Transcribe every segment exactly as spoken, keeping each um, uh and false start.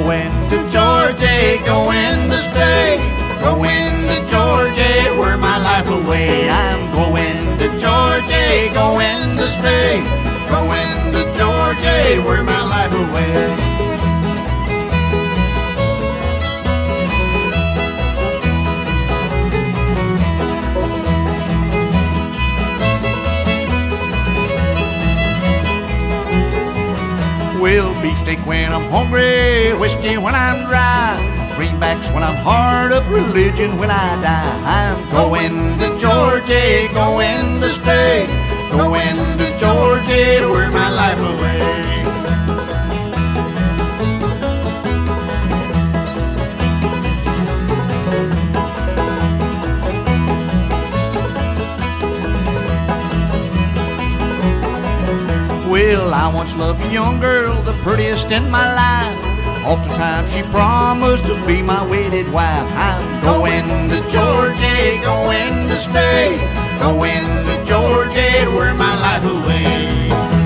going to Georgia, going to stay. Going to Georgia, where my life away. I'm going to Georgia, going to stay. Going to Georgia, where my life away. Well, beefsteak when I'm hungry, whiskey when I'm dry, greenbacks when I'm hard up, religion when I die. I'm going to Georgia, going to stay. Going to Georgia, to wear my life away. Well, I once loved a young girl, the prettiest in my life. Oftentimes she promised to be my wedded wife. I'm going to Georgia, going to stay. Going to Georgia, to wear my life away.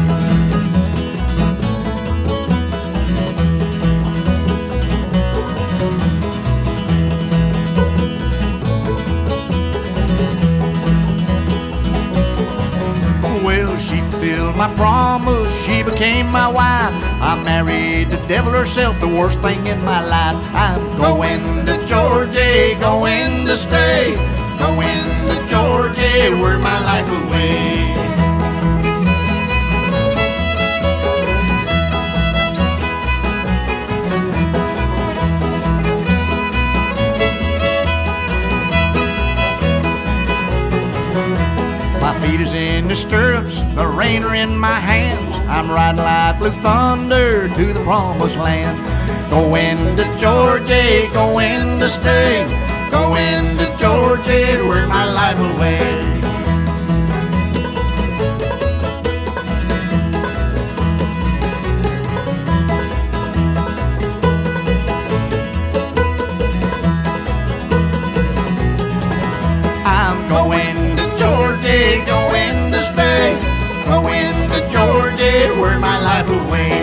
Well, she fulfilled my promise, she became my wife. I married the devil herself, the worst thing in my life. I'm going to Georgia, going to stay. Going to Georgia, where my life away. My feet is in the stirrups, the rein are in my hands. I'm riding like blue thunder to the promised land. Going to Georgia, going to stay. Going to Georgia, to wear my life away. I'm going to Georgia, going to stay. Going to Georgia, to wear my life away.